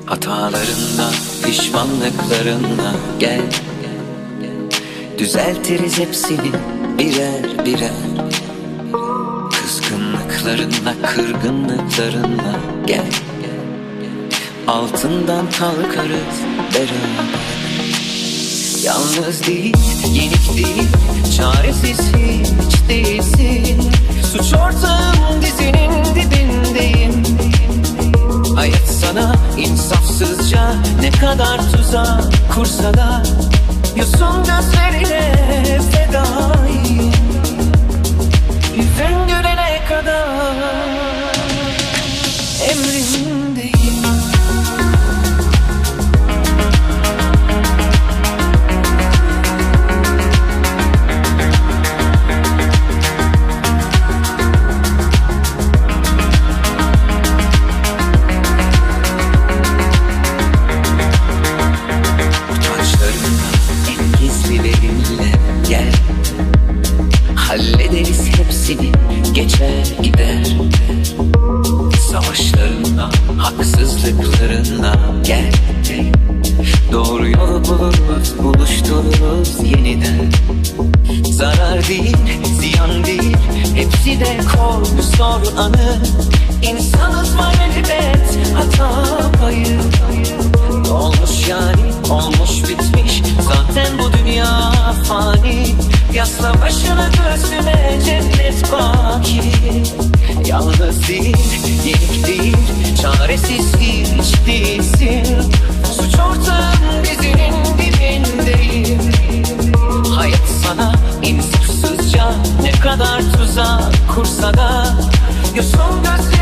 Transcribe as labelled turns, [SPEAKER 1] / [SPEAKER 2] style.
[SPEAKER 1] Hatalarınla, pişmanlıklarınla gel. Düzeltiriz hepsini birer birer. Kızgınlıklarınla, kırgınlıklarınla gel. Altından kalkarız beraber. Yalnız değil, yenik değil, çaresiz hiç değilsin. Suç ortağım dizinin dibindeyim. Hayat sana insafsızca ne kadar tuzak kursa da yosun gözlerine fedayım. Yüzün gülene kadar emrindeyim. Gel, hallederiz hepsini, geçer gider. Savaşlarınla, haksızlıklarınla gel. Doğru yolu buluruz, buluştururuz yeniden. Zarar değil, ziyan değil, hepsi de koy zor anı. İnsanız var elbet, hata payı. Olmuş yani, olmuş bitmiş, zaten bu dünya fani. Yasla başını göğsüne, cennet baki. Yalnız değil, yenik değil, çaresiz hiç değilsin. Suç ortağın dizinin dibindeyim. Hayat sana insafsızca ne kadar tuzak kursa da yosun gözlerine